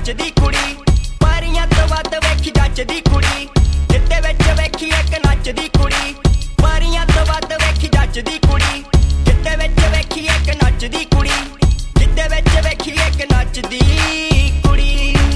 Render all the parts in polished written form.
नचदी कुड़ी पारियां तो वध वेखी जचदी कुड़ी जिद्दे विच वेखी एक नचदी कुड़ी पारियां तो वध वेखी जचदी कुड़ी जिद्दे विच वेखी एक नचदी कुड़ी जिद्दे विच वेखी एक नचदी कुड़ी।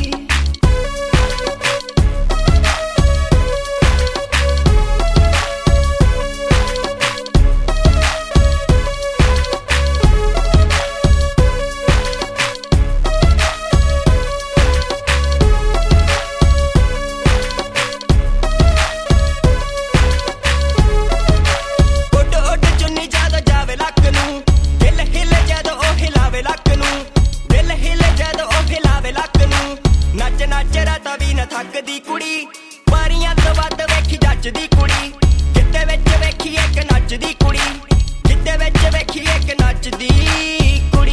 थकदी कुड़ी पारियां तो वध वेखी जचदी कुड़ी जिद्दे विच वेखी एक नचदी कुड़ी जिद्दे विच वेखी एक नचदी कुड़ी।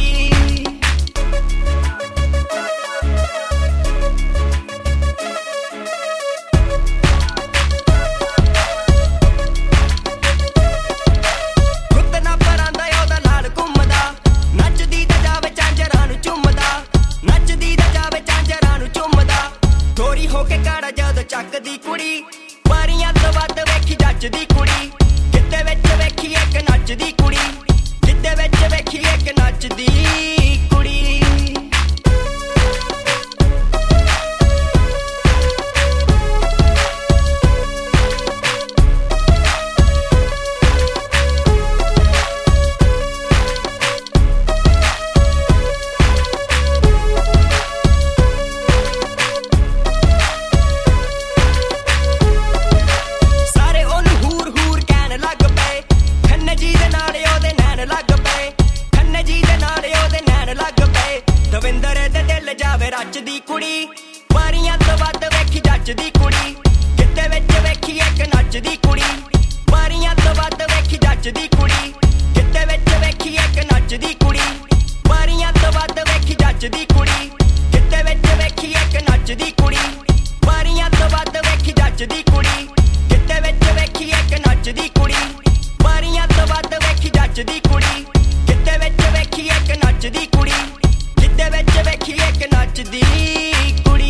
गुत्तना परांदा ओहदा लाल घुमदा नचदी ते जावे झांजरां नूं झुमदा नचदी ते जावे झांजरां नूं झुमदा थोड़ी होके काड़ा जद चकदी कुड़ी पारियां तो वध वेखी जचदी कुड़ी जिद्दे विच वेखी एक नचदी कुड़ी जिद्दे विच वेखी एक नचदी कुड़ी। रचदी कुड़ी पारियां तो वध वेखी जचदी कुड़ी जिद्दे विच वेखी एक नचदी कुड़ी पारियां तो वध वेखी जचदी कुड़ी जिद्दे विच वेखी एक नचदी कुड़ी पारियां तो वध वेखी जचदी कुड़ी जिद्दे विच वेखी एक नचदी कुड़ी पारियां तो वध वेखी जचदी कुड़ी जिद्दे विच वेखी एक नचदी कुड़ी पारियां तो वध वेखी जचदी कुड़ी जिद्दे विच वेखी एक नचदी कुड़ी जिद्दे विच वेखी एक नचदी कुड़ी।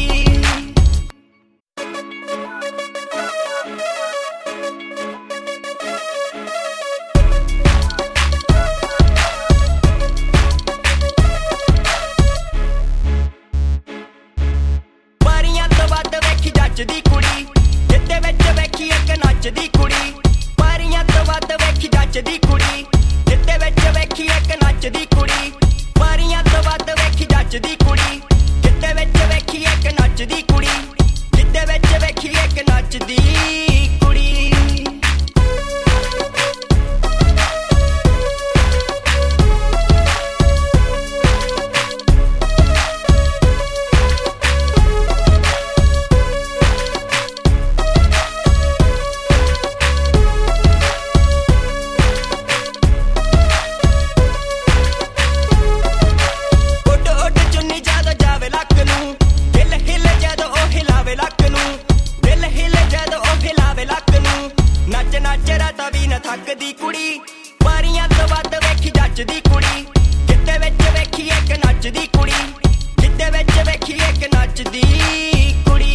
पारियां तो वध वेखी जचदी कुड़ी जिद्दे विच वेखी एक नचदी कुड़ी पारियां तो वध वेखी जचदी कुड़ी जिद्दे विच वेखी एक नचदी कुड़ी पारियां तो वध वेखी जचदी कुड़ी जिद्दे विच वेखी एक नचदी कुड़ी जिद्दे विच वेखी एक नचदी कुड़ी। थकदी कुड़ी पारियां तो वध वेखी जचदी कुड़ी जिद्दे विच वेखी एक नचदी कुड़ी जिद्दे विच वेखी एक नचदी कुड़ी।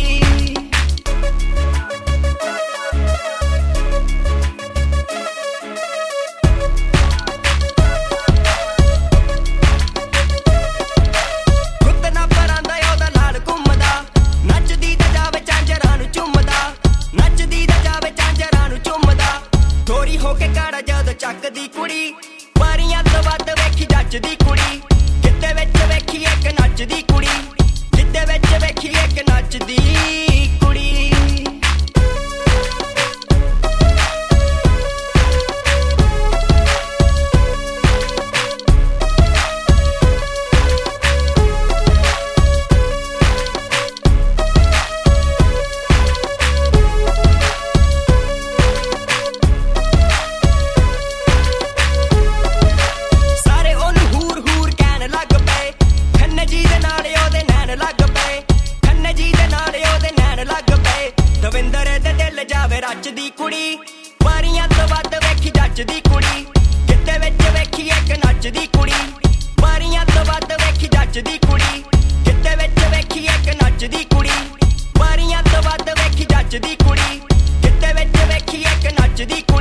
गुत्तना परांदा ओहदा लाल घुमदा नचदी ते जावे झांजरां नूं झुमदा नचदी ते जावे झांजरां नूं झुमदा थोड़ी होके काड़ा जद चकदी कुड़ी पारियां तो वध वेखी जचदी कुड़ी जिद्दे विच वेखी एक नचदी कुड़ी जिद्दे विच वेखी एक नचदी कुड़ी। रचदी कुड़ी पारियां तो वध वेखी जचदी कुड़ी जिद्दे विच वेखी एक नचदी कुड़ी पारियां तो वध वेखी जचदी कुड़ी जिद्दे विच वेखी एक ਜੱਚਦੀ